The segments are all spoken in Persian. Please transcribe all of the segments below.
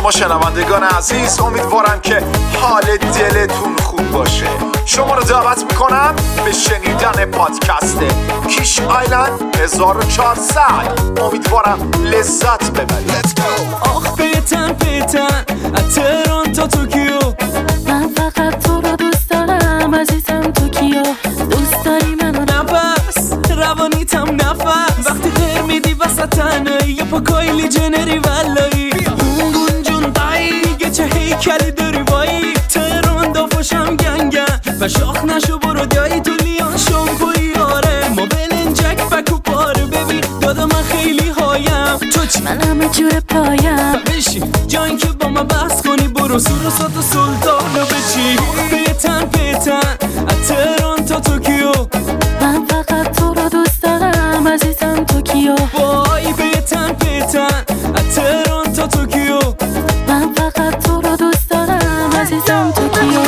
شما شنوندگان عزیز، امیدوارم که حال دلتون خوب باشه. شما رو دعوت میکنم به شنیدن پادکست کیش آیلند 1400. امیدوارم لذت ببرید. آخ پیتن از تهران تا توکیو، من فقط تو رو دوست دارم عزیزم توکیو. دوست داری منو؟ نفس روانیتم نفس، وقتی غیر میدی وسط تنهایی یه پا کایلی جنری ولایی اون جون دایی یه چه هیکلی داری وایی. تهران دافاشم گنگن و شاخ نشو برو دایی تو لیان شامپوی آره ما بلنجک فکو پاره. ببین دادا من خیلی هایم تو چی؟ من همه جور پایم بشین جایی که با من بحث کنی برو سور و سات و سلطان رو بچی. پیتن از تهران تا توکیو، من فقط تو رو دوست دارم عزیزم توکیو. وای پیتن از تهران تا توکیو، من فقط تو رو دوست دارم عزیزم توکیو.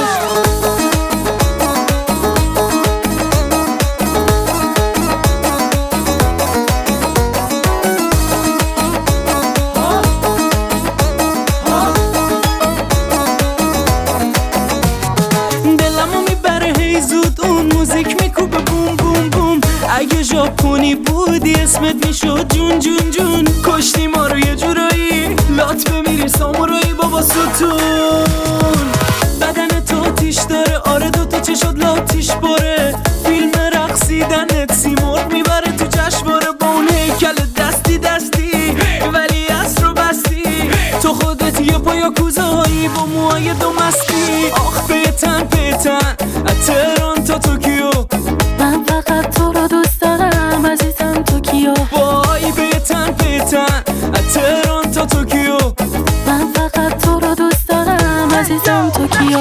اگه ژاپنی بودی اسمت میشد جون جون جون. کشتی ما رو یه جورایی لات بمیری سامورایی بابا ستون. بدن تو تیش داره آره دوتا چشات لاتیش باره. فیلم رقصیدنت سیمرغ میبره تو جشنواره با اون هیکل دستی ولی اصر رو بستی. تو خودت یه پایا کوزهایی با موهای دو مستی. آخ پیتن از تهران تا توکیو، من فقط تو رو دوست دارم عزیزم توکیو. وای پیتن از تهران تا توکیو، من فقط تو رو دوست دارم عزیزم توکیو.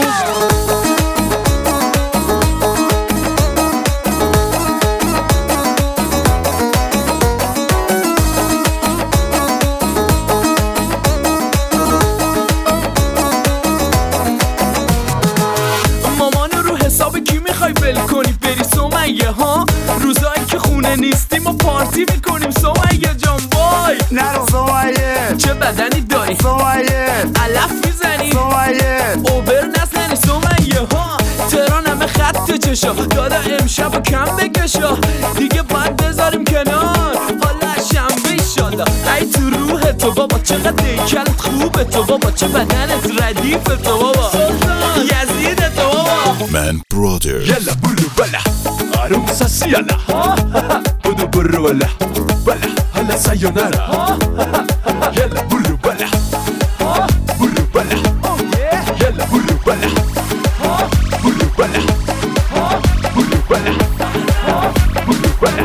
مامانو رو حساب کی میخوای ول کنی بری سمیه ها؟ روزایی که خونه نیستیم و پارتی میکنیم سمیه جان. وای نرو سمیه، چه بدنی داری سمیه، علف میزنی سمیه، اوبر نزنی سمیه ها. تهران همه خط چشا دادا امشب و کم بکشا دیگه باید بذاریم کنار حالا شنبه ایشالا. ای تو روح تو بابا چقدر دیکلت خوبه تو بابا، چه بدنت ردیف تو بابا یزید تو بابا. من برادر يلا بلو بلا عروسة سيالا بدو برو ولا بلا هلا سايونارا يلا بلو بلا بلو بلا يلا بلو بلا بلو بلا بلو بلا بلو بلا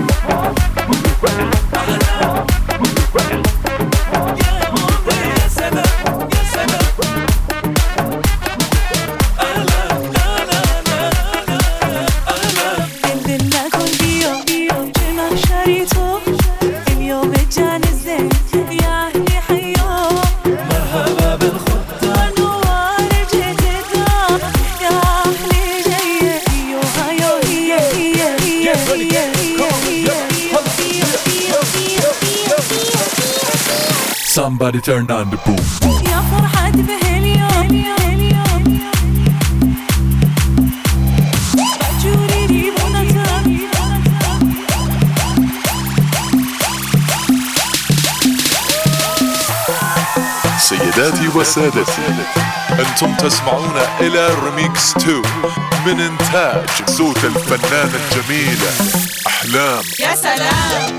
Somebody turn on the boom boom. يا فرحتي بهاليوم جوري سيداتي وسادتي، أنتم تسمعون إلى ريميكس 2 من إنتاج صوت الفنانة الجميلة أحلام. يا سلام.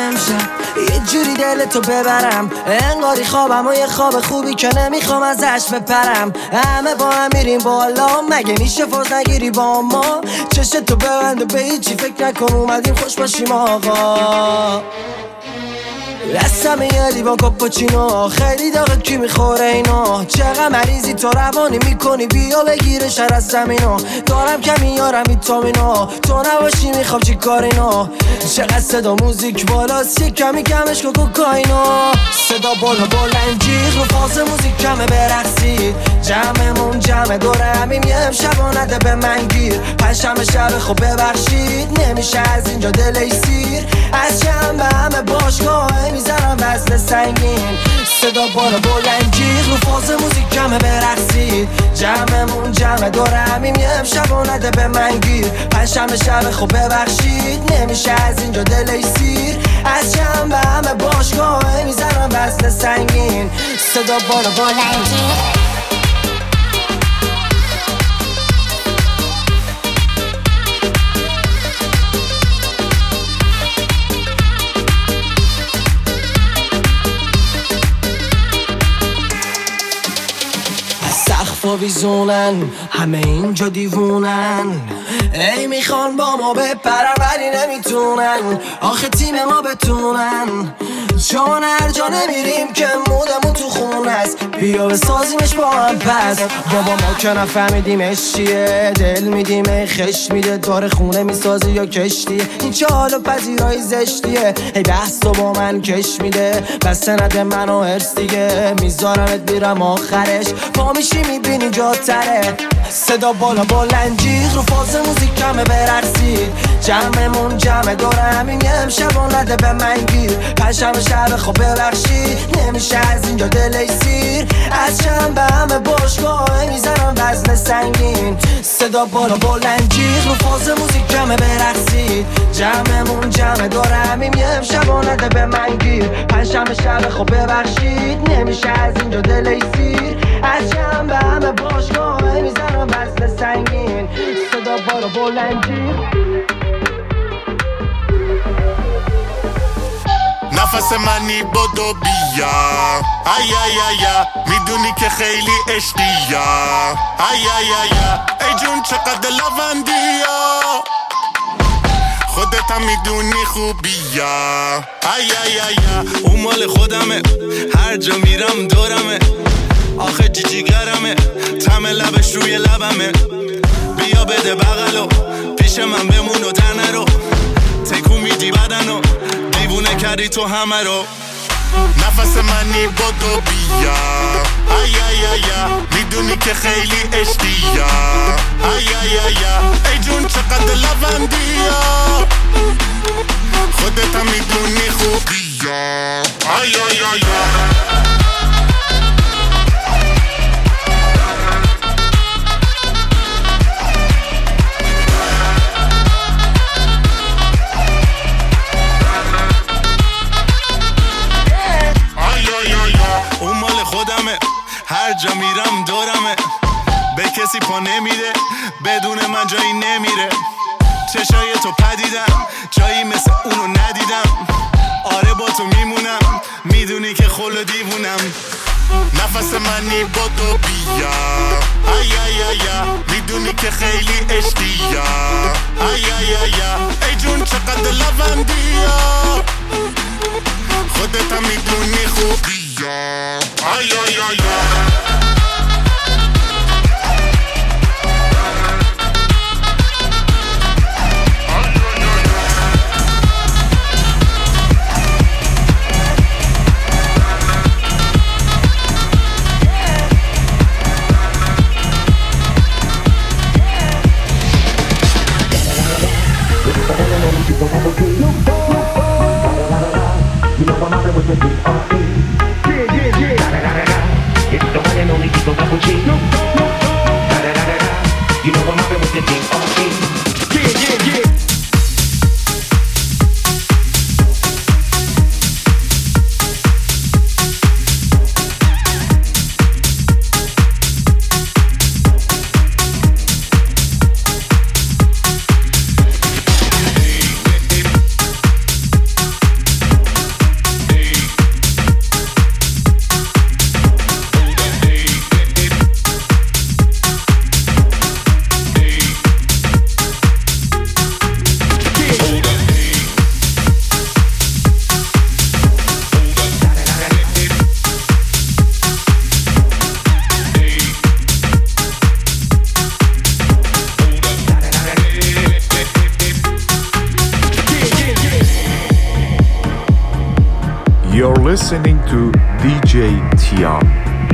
امشب یه جوری دلتو ببرم، انگاری خوابم و یه خواب خوبی که نمیخوام ازش بپرم. همه با هم میریم بالا، مگه میشه فاز نگیری با ما؟ چشتو ببند و به هیچی فکر نکن، اومدیم خوش باشیم آقا. دستم یه لیوان کاپوچینو، خیلی داغه کی میخوره اینا؟ چقدر مریضی تو روانی میکنی، بیا بگیره شر از زمینو. دارم که میارم ویتامینو، تو نباشی میخوام چی کار اینا؟ چقدر صدا موزیک بالاست، یه کمی کمش کن کوکائینو. صدا بالا بلند جیغ رو فاز موزیک کمه برقصید، جمعمون جمع دوره همیم یه امشب و نده به من گیر. پنجشنبه شب خب ببخشید، نمیشه از اینجا دلی سیر. از چند به همه باشگاه میزنم وزن سنگین، صدا بالا بلند جیغ رو فاز موزیک کمه برقصید، جمعمون جمع دوره همیم یه امشب و نده به من گیر. پنجشنبه شب خب ببخشید، نمیشه از اینجا دلی سیر. از چند به همه باشگاه میزنم وزن سنگین، صدا بالا بلند جیغ. سقف و ویزونن، همه اینجا دیوونن، ای میخوان با ما بپرن ولی نمیتونن، آخه تیم ما بتونن، چون هر جا نمیریم که مودمون تو خون هست. بیا بسازیمش با هم پس، بابا ما که نفهمیدیمش چیه، دل میدیم ای خش میده، داره خونه میسازی یا کشتیه، این چه حال و پذیرایی زشتیه، ای بحث تو با من کش میده، بس نده منو هرس دیگه، میذارمت میرم آخرش، پا میشی میبینی جاتره. صدا بالا بلند جیغ رو فاز موزیک کمه برقصید، جمعمون جمع دوره همین یه امشب و نده به من گیر. پنجشنبه شب خب ببخشید، نمیشه از اینجا دلی سیر. از چند به همه باشگاه میزنم وزن سنگین، صدا بالا بلند جیغ رو فاز موزیک کمه برقصید، جمعمون جمع دوره همین یه امشب و نده به من گیر. پنجشنبه شب خب ببخشید، نمیشه از اینجا دلی سیر. از چند به همه باشگاه میزنم وزن سنگین، صدا بالا بلند جیغ. نفس منی بدو بیا، ای ای ای میدونی که خیلی عشقی، ای ای ای جون چقدر لوندیا، خودت هم میدونی خوبیا، ای ای ای اون مال خودمه، هر جا میرم دورمه، آخه جیجیگرمه، تم لبش روی لبمه، بیا بده بغلو، پیش من بمون و در نرو، تکون میدی بدنو، دیوونه کردی تو همه رو. نفس منی بدو بیا، ای ای ای میدونی که خیلی عشقی، ای ای ای جون چقدر لوندیا، خودت هم میدونی خوبیا، ای ای ای هر جا میرم دورمه، به کسی پا نمیده، بدون من جایی نمیره، چشای تو پدیدم، جایی مثل اونو ندیدم، آره با تو میمونم، میدونی که خلو دیوونم. نفس منی بدو بیا، ای ای ای میدونی که خیلی عشقی، ای ای ای جون چقدر لوندیا، خودت هم میدونی خوبیا، ای ای ای You're listening to DJ Tiam.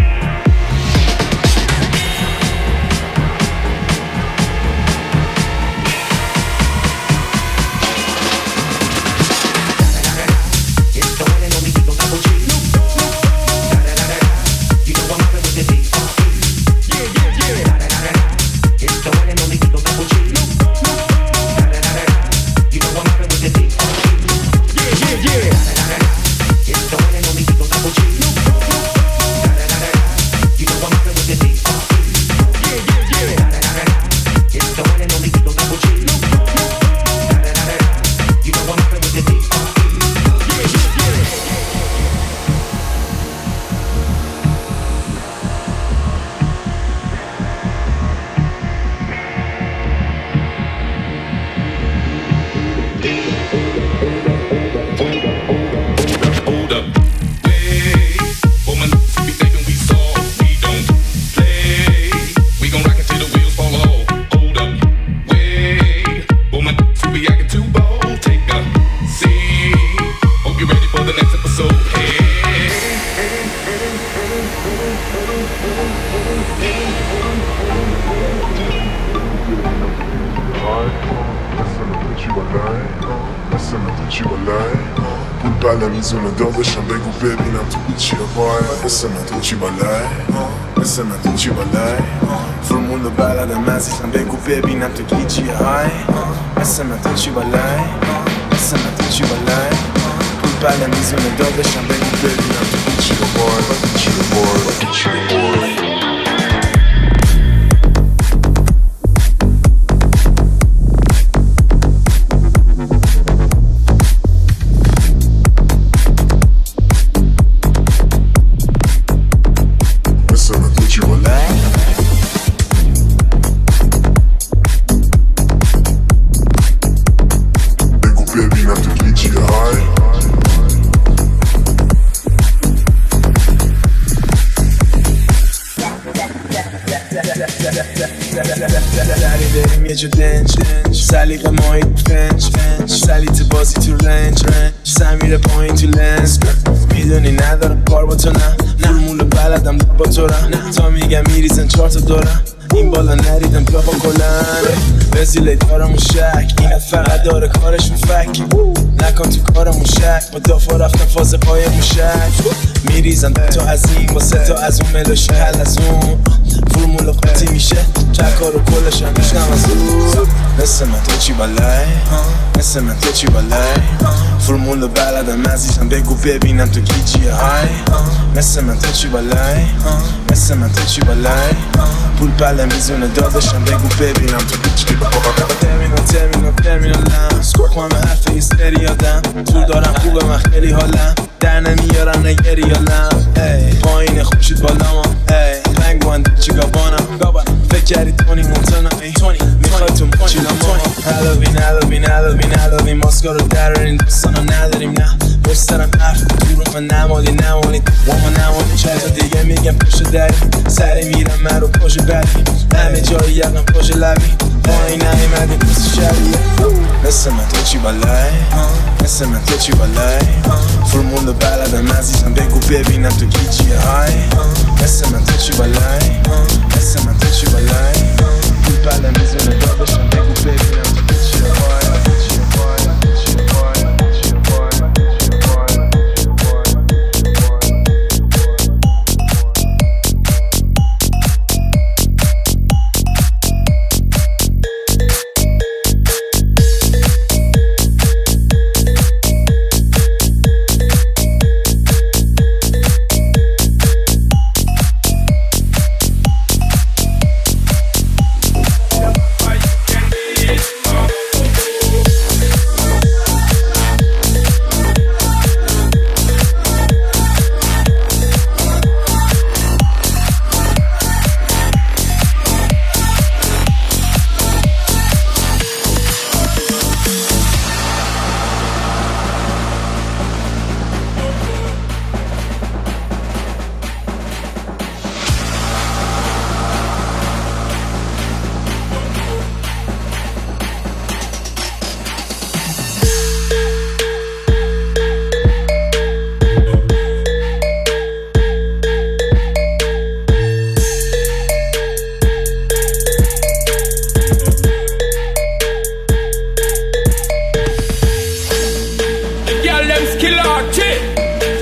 میزونه داداشم بگو ببینم تو چیه وای مثل من تو چی بالای مثل من تو چی بالای فرمول و بلدم عزیزم بگو ببینم تو گیجیه های مثل من تو چی بالای مثل من تو چی بالای پول بله میزونه داداشم بگو ببینم تو چیه وای چیه وای چیه وای سلیقه ماهی فنج سلیت بازی تو رنج سمیره پایین تو لنز میدونی ندارم کار با تو نه فرمول بلدم با تو نه تا میگم میریزن 4 تا دورم این بالا نریدم بابا کلن وزیله دارمون شک اینت فقط داره کارشون فک نکن تو کارمون شک با دافا رفتم فاز پای موشک میریزن تا از این واسه تا از اون ملوشه حل از اون فرمول قطعی میشه چکار و کلش هم میشنم از اون مثل من تو چی بالای مثل من تو چی بالای فرمول بلدم عزیزم بگو ببینم تو گیجیه های مثل من تو چی بالای مثل من تو چی بالای پول بله میزونه داداشم بگو ببینم تو چی بالای ترمینالم خوام حرف ایستری یادم طول دارم خوبه من خیلی حالم در نمیارم نگری یالم پایین خوشید بالام پنگوان چیگابانم فکر کردی تونی مونتانا میخوای تو مچیلم هلوین ماسکا رو درارین دوستانا نداریم نه بسترم حرف تو رو من نمالی وام نمالی چند تا دیگه میگم پشت دری سری میرم من رو پشت بری همه جایی یقم پشت لبی پایین نایمدی پس شبیه مثل من تو چی بالای مثل من تو چی بالای فرمول بلدم عزیزم بگو ببینم تو گیجیه های مثل من تو چی بالای مثل من تو چی بالای پول بله میزونه داداشم بگو ببینم تو چیه های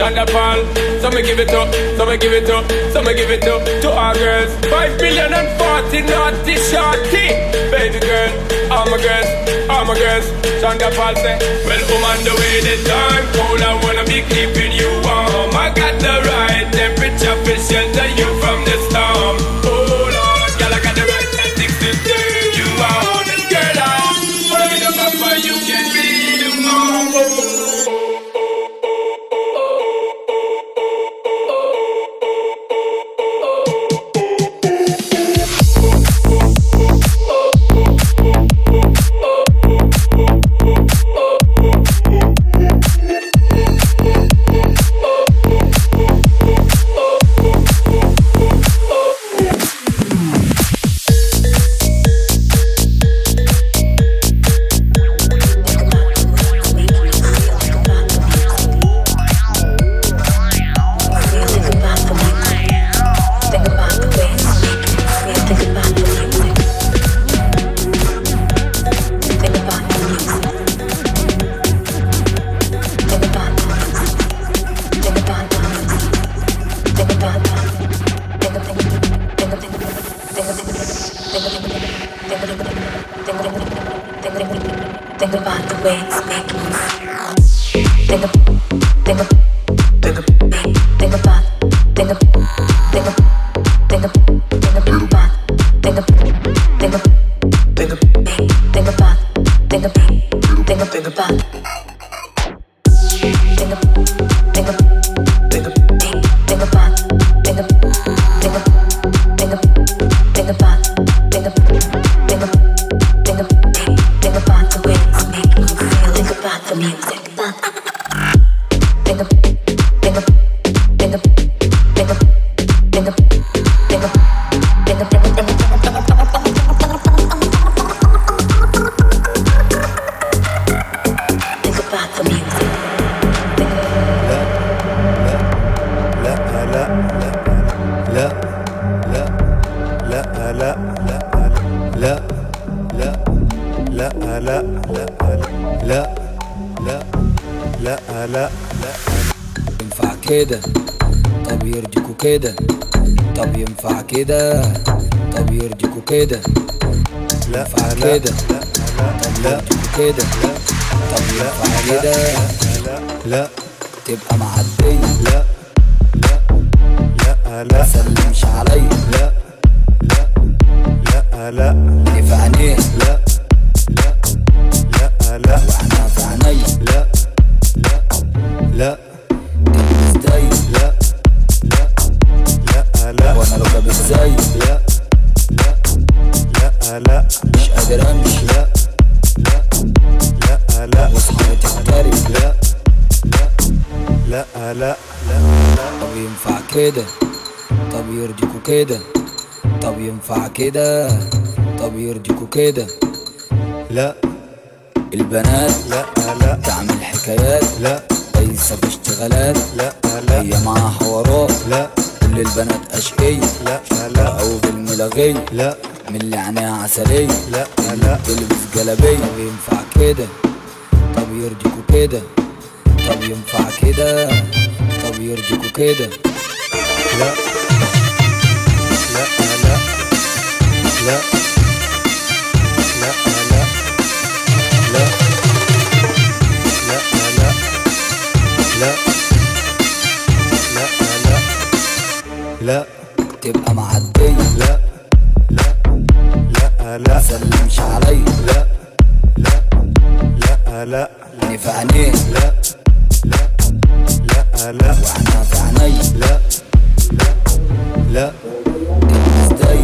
Shonda Paul. So me give it up, so me give it up, so me give it up to our girls. 5,040,000 naughty shorty. Baby girl, all my girls. Shonda Paul say, well, on the way the time cold, I wanna be keeping you warm. I got the right temperature for shelter you from the storm. Oh Lord, girl, I got the right tactics to turn you on. And girl, I'm afraid of papa, you can be the mom. Think about the way it's making you feel. Think about the music. ينفع كده طب يرضيكوا كده طب ينفع كده طب يرضيكوا كده ينفع كده طب يرضيكوا كده طب ينفع كده لا تبقى معدية لا مسلمش عليا لا اللي في عينيه لا واحنا في عينيا لا تلبس داي لا وانا لو جاب ازاي لا مش قادر امشي لا واصحابي تختاري لا طب ينفع كده طب يرضيكوا كده طب ينفع كده طب يرضيكوا كده لا البنات لا تعمل حكايات لا ليس في اشتغالات لا هي معاها حوارات لا كل البنات اشقية لا او بالملاغية لا من اللي عينيها عسلية لا تلبس جلابية طب ينفع كده طب يرضيكوا كده طب ينفع كده طب يرضيكوا كده لا لا تبقى معدية لا مسلمش عليا لا اللي في عينيه لا واحنا في عينيا لا تلبس داي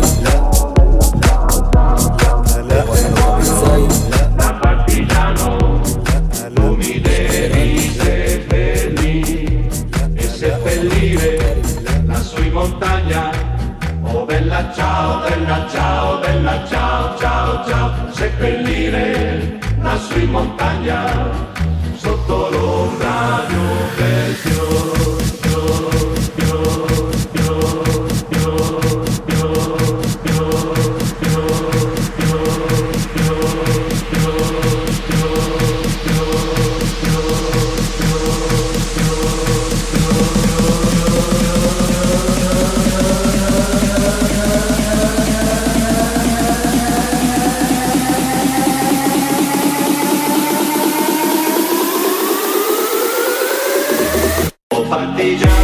لا وانا لو ازاي da partigiano tu mi devi seppellire e seppellire lassù in montagna. Oh bella ciao, bella ciao, bella ciao, ciao, ciao. Seppellire lassù in montagna sotto l'ombra di un bel fiore. partigiano